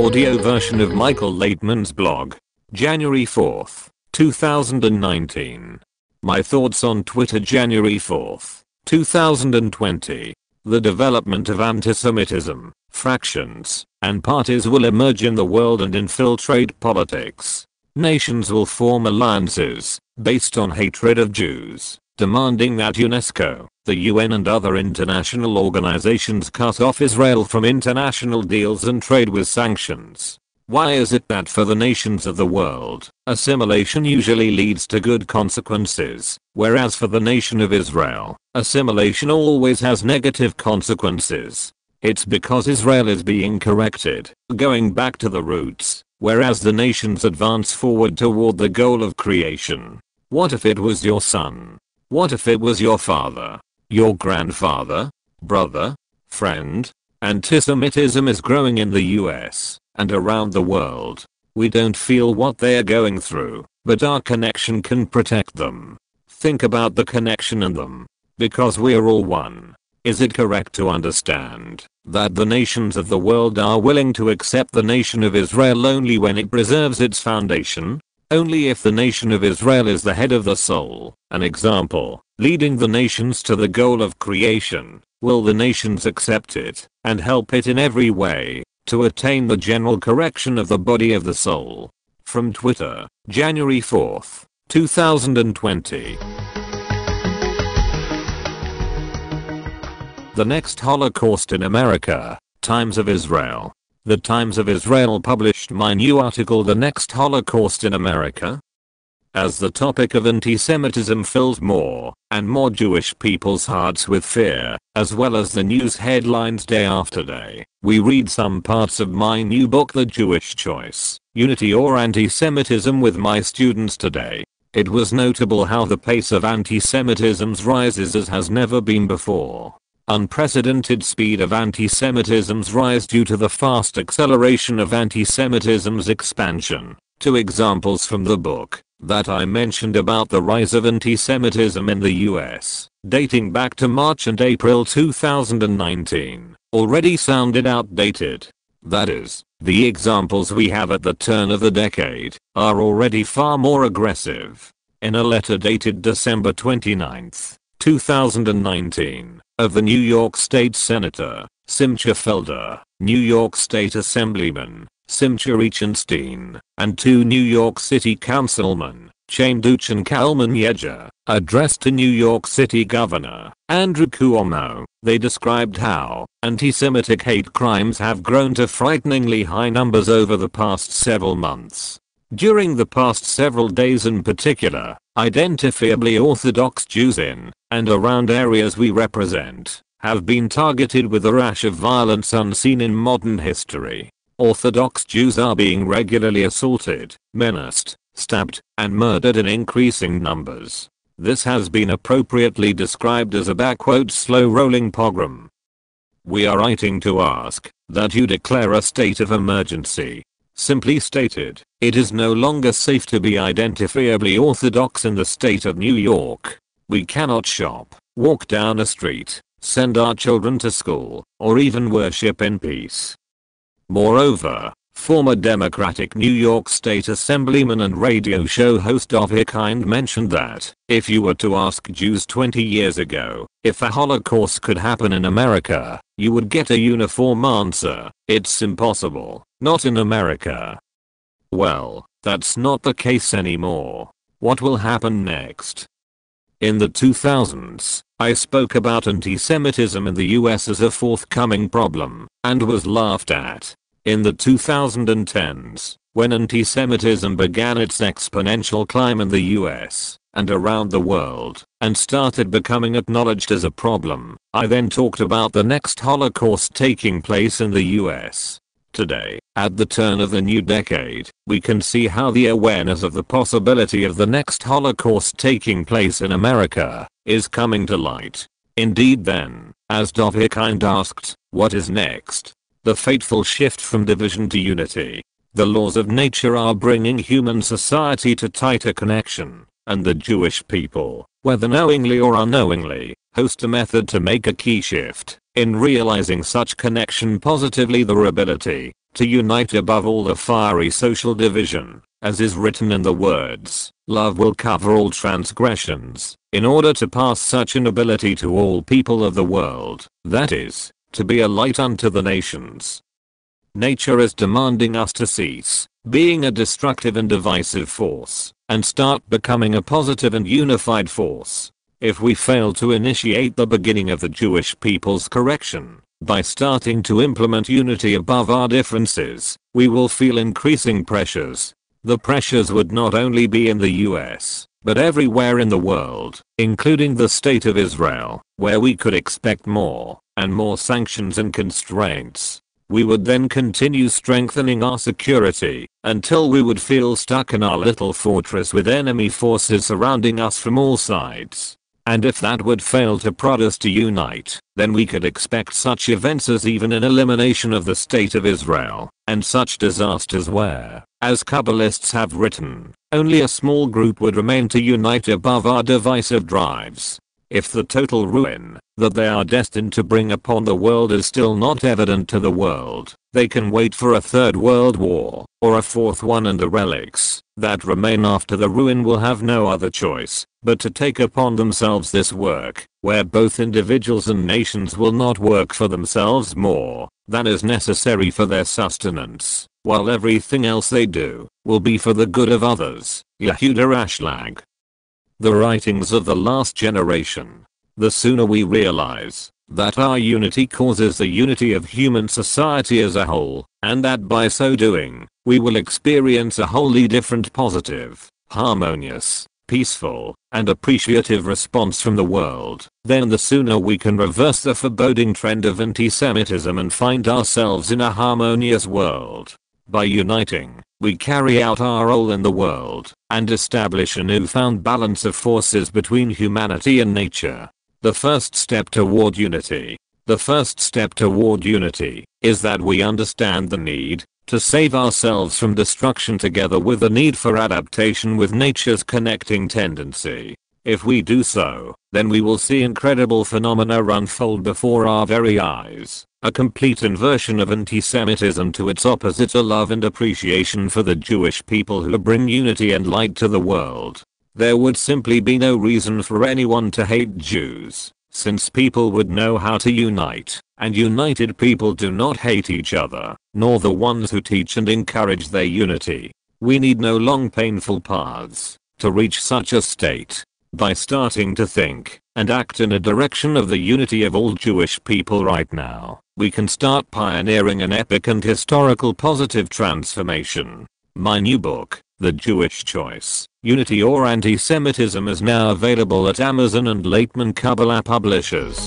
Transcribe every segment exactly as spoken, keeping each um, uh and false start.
Audio version of Michael Laitman's blog. January fourth, two thousand nineteen. My thoughts on Twitter January fourth, two thousand twenty. The development of antisemitism, fractions, and parties will emerge in the world and infiltrate politics. Nations will form alliances based on hatred of Jews, demanding that UNESCO, the U N and other international organizations cut off Israel from international deals and trade with sanctions. Why is it that for the nations of the world, assimilation usually leads to good consequences, whereas for the nation of Israel, assimilation always has negative consequences? It's because Israel is being corrected, going back to the roots, whereas the nations advance forward toward the goal of creation. What if it was your son? What if it was your father? Your grandfather? Brother? Friend? Antisemitism is growing in the U S and around the world. We don't feel what they are going through, but our connection can protect them. Think about the connection in them. Because we're all one. Is it correct to understand that the nations of the world are willing to accept the nation of Israel only when it preserves its foundation? Only if the nation of Israel is the head of the soul, an example, leading the nations to the goal of creation, will the nations accept it and help it in every way to attain the general correction of the body of the soul. From Twitter, January fourth, two thousand twenty. The next Holocaust in America, Times of Israel. The Times of Israel published my new article, The Next Holocaust in America. As the topic of antisemitism fills more and more Jewish people's hearts with fear, as well as the news headlines day after day, we read some parts of my new book The Jewish Choice, Unity or Antisemitism with my students today. It was notable how the pace of antisemitism's rises as has never been before. Unprecedented speed of antisemitism's rise due to the fast acceleration of antisemitism's expansion. Two examples from the book that I mentioned about the rise of antisemitism in the U S, dating back to March and April two thousand nineteen, already sounded outdated. That is, the examples we have at the turn of the decade are already far more aggressive. In a letter dated December twenty-ninth, two thousand nineteen, of the New York State Senator, Simcha Felder, New York State Assemblyman, Simcha Reichenstein, and two New York City Councilmen, Chaim Deutsch and Kalman Yeger, addressed to New York City Governor Andrew Cuomo, they described how anti-Semitic hate crimes have grown to frighteningly high numbers over the past several months. During the past several days in particular, identifiably Orthodox Jews in and around areas we represent have been targeted with a rash of violence unseen in modern history. Orthodox Jews are being regularly assaulted, menaced, stabbed, and murdered in increasing numbers. This has been appropriately described as a backward slow-rolling pogrom. We are writing to ask that you declare a state of emergency. Simply stated, it is no longer safe to be identifiably Orthodox in the state of New York. We cannot shop, walk down a street, send our children to school, or even worship in peace. Moreover, former Democratic New York State Assemblyman and radio show host Dov Hikind mentioned that, if you were to ask Jews twenty years ago if a Holocaust could happen in America, you would get a uniform answer: it's impossible, not in America. Well, that's not the case anymore. What will happen next? In the two thousands, I spoke about anti-Semitism in the U S as a forthcoming problem, and was laughed at. In the two thousand tens, when anti-Semitism began its exponential climb in the U S and around the world, and started becoming acknowledged as a problem, I then talked about the next Holocaust taking place in the U S. Today, at the turn of the new decade, we can see how the awareness of the possibility of the next Holocaust taking place in America is coming to light. Indeed then, as Dov Hikind asked, what is next? The fateful shift from division to unity. The laws of nature are bringing human society to tighter connection, and the Jewish people, whether knowingly or unknowingly, host a method to make a key shift in realizing such connection positively. Their ability to unite above all the fiery social division, as is written in the words, love will cover all transgressions, in order to pass such an ability to all people of the world, that is, to be a light unto the nations. Nature is demanding us to cease being a destructive and divisive force, and start becoming a positive and unified force. If we fail to initiate the beginning of the Jewish people's correction, by starting to implement unity above our differences, we will feel increasing pressures. The pressures would not only be in the U S, but everywhere in the world, including the state of Israel, where we could expect more and more sanctions and constraints. We would then continue strengthening our security until we would feel stuck in our little fortress with enemy forces surrounding us from all sides. And if that would fail to prod us to unite, then we could expect such events as even an elimination of the state of Israel, and such disasters where, as Kabbalists have written, only a small group would remain to unite above our divisive drives. If the total ruin that they are destined to bring upon the world is still not evident to the world, they can wait for a third world war, or a fourth one, and the relics that remain after the ruin will have no other choice but to take upon themselves this work, where both individuals and nations will not work for themselves more than is necessary for their sustenance, while everything else they do will be for the good of others. Yehuda Ashlag. The writings of the last generation. The sooner we realize that our unity causes the unity of human society as a whole, and that by so doing, we will experience a wholly different positive, harmonious, peaceful, and appreciative response from the world, then the sooner we can reverse the foreboding trend of anti-Semitism and find ourselves in a harmonious world. By uniting, we carry out our role in the world, and establish a newfound balance of forces between humanity and nature. The first step toward unity. The first step toward unity is that we understand the need to save ourselves from destruction together with the need for adaptation with nature's connecting tendency. If we do so, then we will see incredible phenomena unfold before our very eyes. A complete inversion of anti-Semitism to its opposite, a love and appreciation for the Jewish people who bring unity and light to the world. There would simply be no reason for anyone to hate Jews, since people would know how to unite, and united people do not hate each other, nor the ones who teach and encourage their unity. We need no long painful paths to reach such a state. By starting to think and act in a direction of the unity of all Jewish people right now, we can start pioneering an epic and historical positive transformation. My new book, The Jewish Choice, Unity or Anti-Semitism, is now available at Amazon and Lakeman Kabbalah Publishers.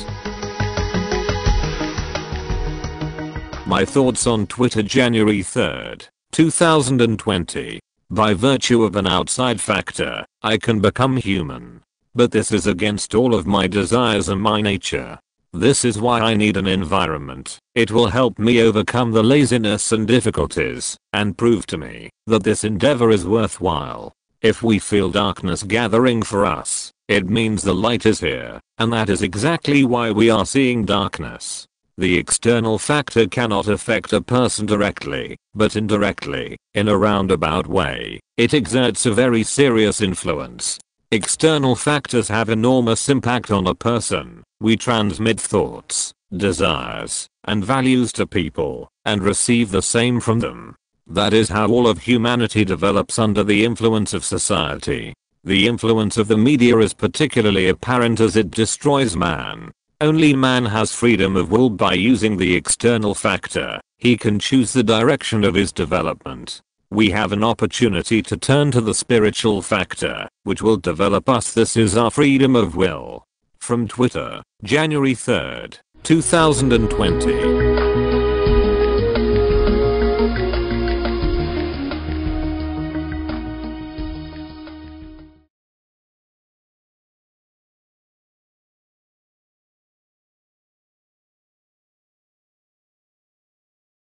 My thoughts on Twitter, January third, two thousand twenty. By virtue of an outside factor, I can become human. But this is against all of my desires and my nature. This is why I need an environment. It will help me overcome the laziness and difficulties, and prove to me that this endeavor is worthwhile. If we feel darkness gathering for us, it means the light is here, and that is exactly why we are seeing darkness. The external factor cannot affect a person directly, but indirectly, in a roundabout way, it exerts a very serious influence. External factors have enormous impact on a person. We transmit thoughts, desires, and values to people, and receive the same from them. That is how all of humanity develops under the influence of society. The influence of the media is particularly apparent as it destroys man. Only man has freedom of will by using the external factor. He can choose the direction of his development. We have an opportunity to turn to the spiritual factor, which will develop us. This is our freedom of will. From Twitter, January third, two thousand twenty.